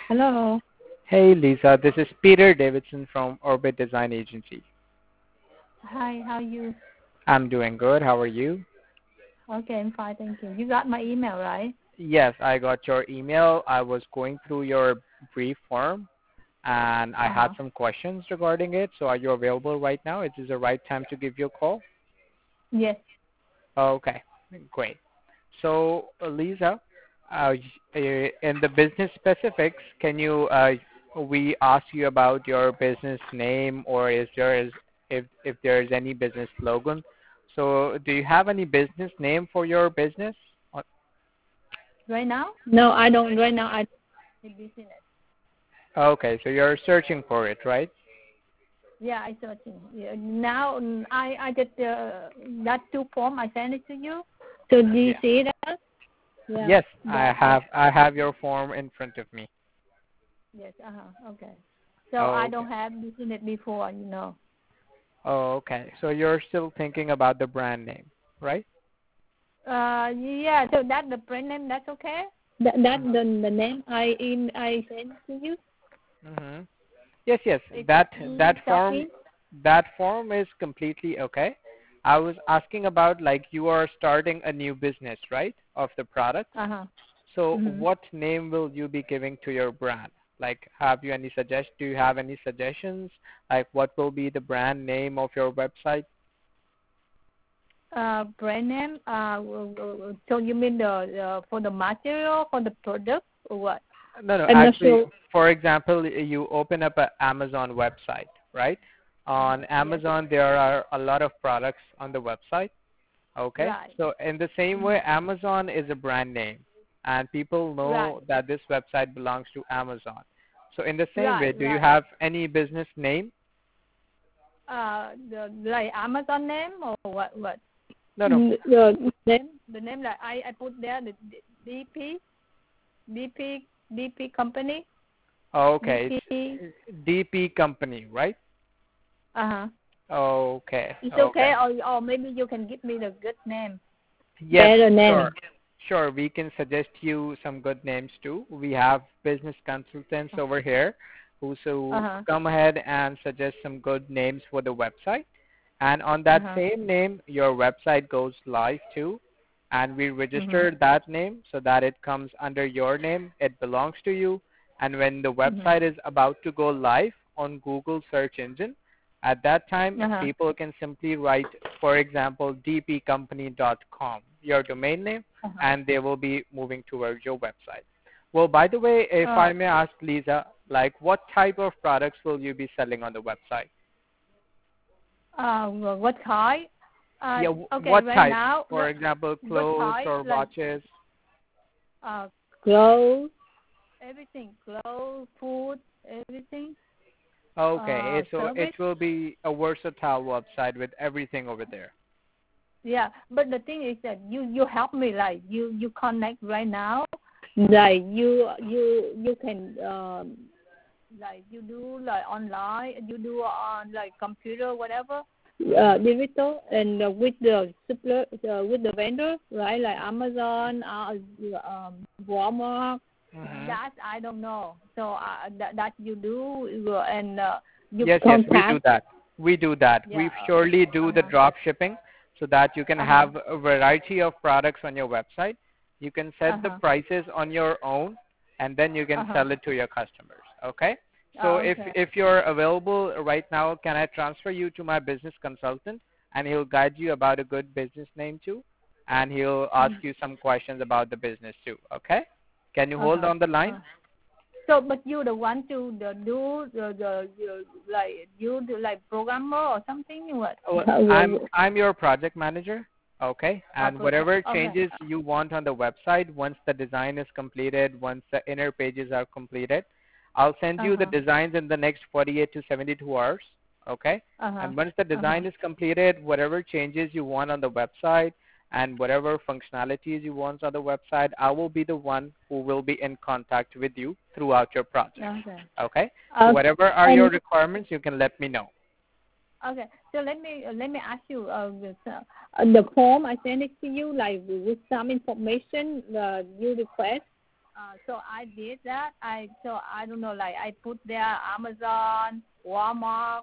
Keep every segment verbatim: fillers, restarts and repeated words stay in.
Hello. Hey Lisa, this is Peter Davidson from Orbit Design Agency. Hi, how are you? I'm doing good. How are you? Okay, I'm fine, thank you. You got my email, right? Yes, I got your email. I was going through your brief form and I had Uh-huh. some questions regarding it. So are you available right now? Is this the right time to give you a call? Yes. Okay, great. So uh, Lisa, uh, y- uh, in the business specifics, can you, uh, we ask you about your business name or is there is, if, if there is any business slogan. So do you have any business name for your business? Uh, Right now? No, I don't. Right now, I don't have business. Okay, so you're searching for it, right? Yeah, I searching. Yeah. Now, mm, I I did uh, that two form. I sent it to you. So do you Yeah. see that? Yeah. Yes, I That I have I have your form in front of me. yes. Uh huh. Okay. So I Okay. don't have business before, you know. Oh, okay. So you're still thinking about the brand name, right? Uh, yeah. So that the brand name. That's okay. That that the the name I in I sent to you. Mm-hmm. Yes, yes. It's That that e form shopping. that form is completely okay. I was asking about like you are starting a new business, right? Of the product. Uh huh. So Mhm. what name will you be giving to your brand? Like have you any suggest do you have any suggestions? Like what will be the brand name of your website? Uh, brand name. Uh, w- w- so you mean the uh, for the material for the product or what? No, no. I'm not Actually, sure. for example, you open up an Amazon website, right? Uh On huh. Yes. Amazon, there are a lot of products on the website. Okay. Right. So in the same way, Mhm. Amazon is a brand name, and people Right. know that this website belongs to Amazon. So in the same way, Right. do you Right. have any business name? Uh, the like Amazon name or what? What? No, no. Mm, The name. The name that I I put there the D P D P D P company. Okay, D P. it's D P company, right? Uh huh. Okay, It's okay. okay, or or maybe you can give me the good name. Yes, Better name. sure. Sure, we can suggest you some good names too. We have business consultants over here who Uh so huh. come ahead and suggest some good names for the website. And on Uh that huh. same name, your website goes live too. And we Mhm. register that name so that it comes under your name. It belongs to you. And when the Mhm. website is about to go live on Google search engine, at that time, Uh huh. people can simply write, for example, d p company dot com, your domain name, Uh huh. and they will be moving towards your website. Well, by the way, if Uh, I may ask Lisa, like what type of products will you be selling on the website? uh, what kind? Uh, Yeah, w- okay, what right type? now, For what example, what clothes kind? or Like watches? uh, clothes, everything, clothes, food, everything. Okay, Uh, it- so it service. will be a versatile website with everything over there. Yeah, but the thing is that you you help me, like you you connect right now, like you you you can um like you do like online, you do on like computer, whatever, uh, Mhm. digital, and uh, with the supply, uh, with the vendor, right? Like Amazon, uh, um, Walmart. Mhm. That I don't know. So uh, that that you do, uh, and uh, you Yes, yes, we do contact. that. We do that. Yeah. We surely Uh do the huh. drop shipping so that you can Uh huh. have a variety of products on your website. You can Uh set the huh. prices on your own and then you Uh can huh. sell it to your customers. Okay? So Oh, if okay. if you're available right now, can I transfer you to my business consultant and he'll guide you about a good business name too and he'll ask Mm. you some questions about the business too. Okay? Can you Uh hold huh. on the line? Uh. So, but you the one to the do the the, the like you do like programmer or something? What? Oh, How I'm will I'm your project manager. Okay, uh, and project? whatever Okay. changes you want on the website, once the design is completed, once the inner pages are completed, I'll send Uh you the huh. designs in the next forty-eight to seventy-two hours. Okay, Uh huh. and once the Uh huh. design is completed, whatever changes you want on the website and whatever functionalities you want on the website, I will be the one who will be in contact with you throughout your project. Okay. Okay, so Uh, whatever are your and requirements, you can let me know. okay. So let me uh, let me ask you. Uh, with, uh, uh, the form I send it to you, like with some information uh, you request. Uh, so I did that. I so I don't know, like I put there Amazon, Walmart,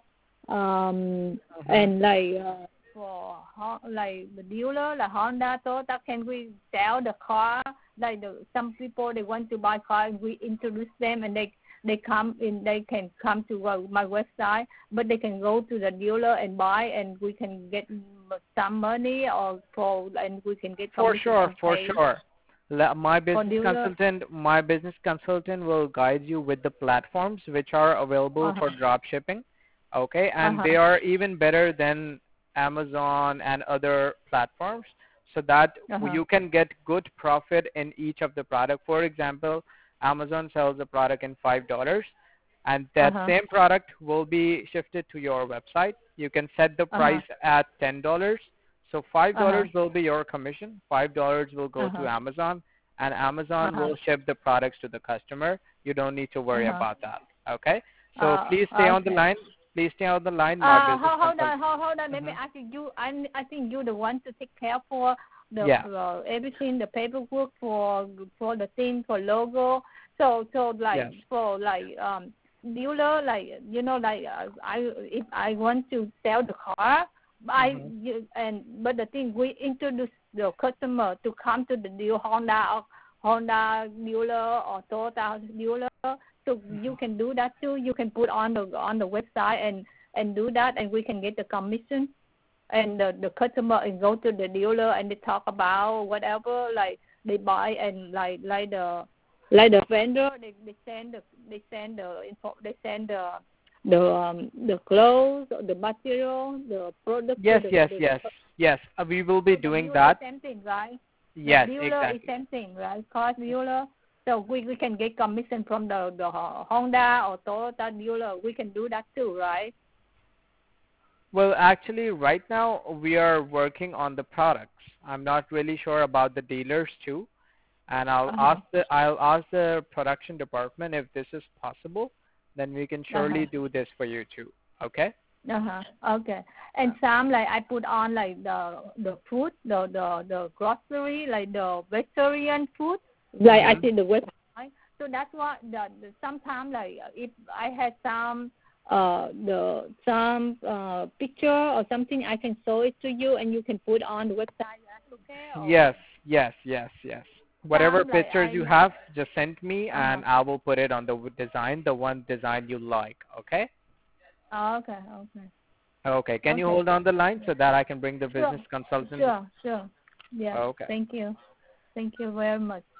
um, Mhm. and like uh, for Hon- like the dealer, like Honda, Toyota. Can we sell the car? Like the some people they want to buy car, and we introduce them, and they they come in. They can come to uh, my website, but they can go to the dealer and buy, and we can get some money or for, and we can get For commission sure, and for pay sure. La- My for business dealer. consultant, my business consultant will guide you with the platforms which are available Uh for huh. drop shipping. Okay, Uh and huh. they are even better than Amazon and other platforms, so that Uh huh. you can get good profit in each of the product. For example, Amazon sells a product in five dollars, and Uh that huh. same product will be shifted to your website. You can set the Uh huh. price at ten dollars. So five Uh huh. dollars will be your commission. five dollars will go Uh to huh. Amazon, and Uh Amazon huh. will ship the products to the customer. You don't need to Uh worry huh. about that. Okay? So Uh, please stay on the okay. line. Please stay on the line. My Uh, business hold, hold consultant. on, hold, hold on. Let me Hmm. ask you. You, I, I think you're the one to take care for the Yeah. uh, everything, the paperwork for for the thing for logo. So, so like Yes. for like um dealer, like you know, like uh, I if I want to sell the car, I Hmm. you, and but the thing we introduce the customer to come to the deal Honda or Honda dealer or Toyota dealer. So you can do that too. You can put on the on the website and and do that, and we can get the commission. And the the customer and go to the dealer and they talk about whatever like they buy and like like the like the vendor they they send the they send the info they send the the um the clothes the material the product to Yes, the yes, the, the yes, yes. Uh, we will be so the doing dealer is that. same thing, right? The Yes, dealer is exactly. same thing, right? Car dealer. So we, we can get commission from the, the Honda or Toyota dealer. We can do that too, right? Well, actually, right now we are working on the products. I'm not really sure about the dealers too, and I'll Uh-huh. ask the I'll ask the production department if this is possible. Then we can Uh-huh. surely do this for you too. Okay? Uh-huh. Okay. And some like I put on like the the food, the the the grocery, like the vegetarian food. Like I Mhm. see the website. So that's what the, the sometimes like if I had some uh the some uh picture or something I can show it to you and you can put on the website. That's okay or Yes, yes, yes, yes. Whatever some like pictures you I have, just send me uh-huh. and I will put it on the w- design, the one design you like. Okay? Oh, okay, okay. Okay. Can you Okay. hold on the line so that I can bring the Sure. business consultant? Sure, sure. Yeah. Okay. Thank you. Thank you very much.